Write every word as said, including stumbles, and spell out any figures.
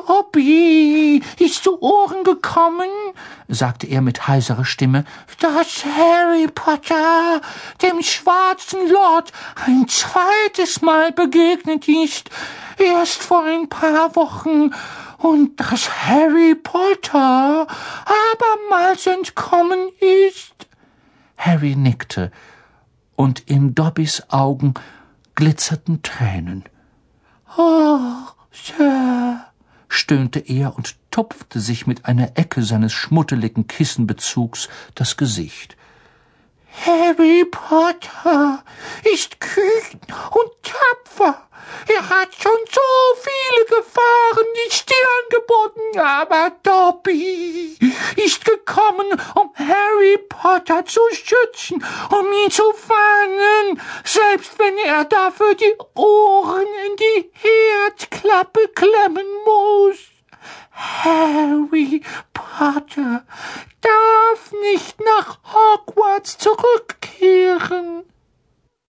Dobby ist zu Ohren gekommen, sagte er mit heiserer Stimme, dass Harry Potter dem schwarzen Lord ein zweites Mal begegnet ist, erst vor ein paar Wochen, und dass Harry Potter abermals entkommen ist. Harry nickte, und in Dobbys Augen glitzerten Tränen. »Oh, Sir«, stöhnte er und tupfte sich mit einer Ecke seines schmuddeligen Kissenbezugs das Gesicht. »Harry Potter ist kühn und tapfer. Er hat schon so viele Gefahren die Stirn geboten, aber Dobby ist gekommen, um Harry Potter zu schützen, um ihn zu fangen, selbst wenn er dafür die Ohren in die Herdklappe klemmen muss. Harry Potter darf nicht nach Hogwarts zurückkehren.«